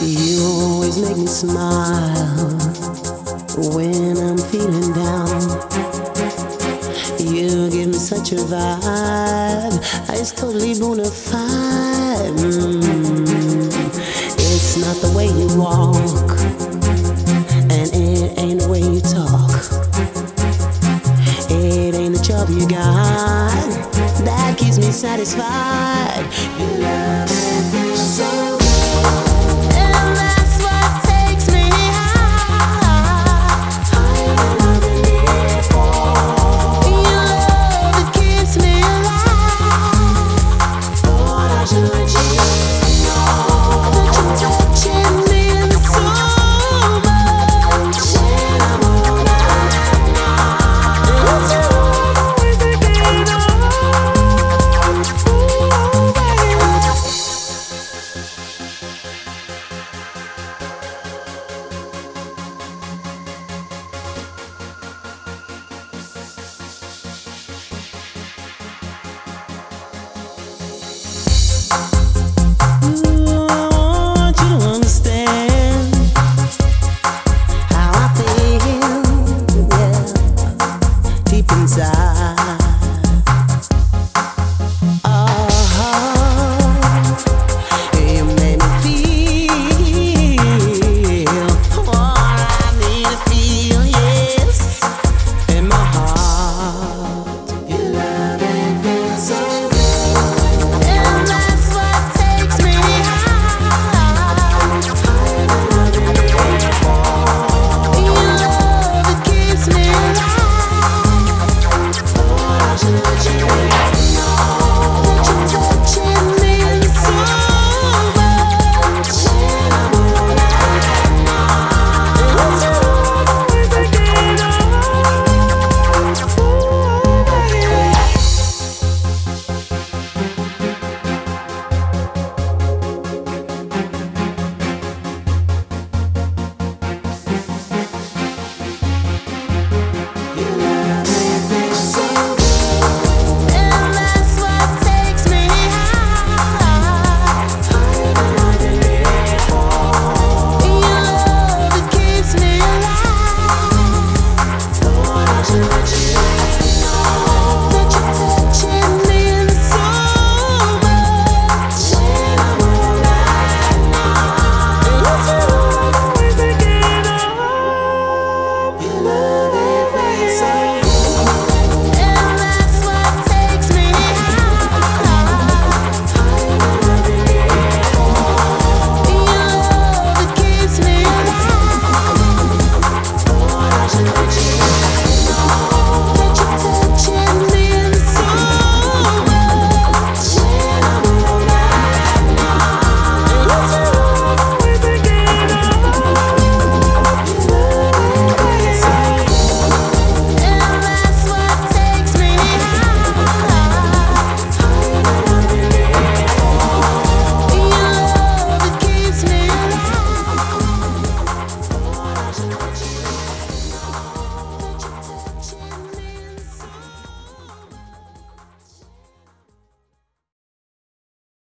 You always make me smile when I'm feeling down. You give me such a vibe, it's totally bona fide. It's not the way you walk, and it ain't the way you talk. It ain't the job you got that keeps me satisfied. You love me so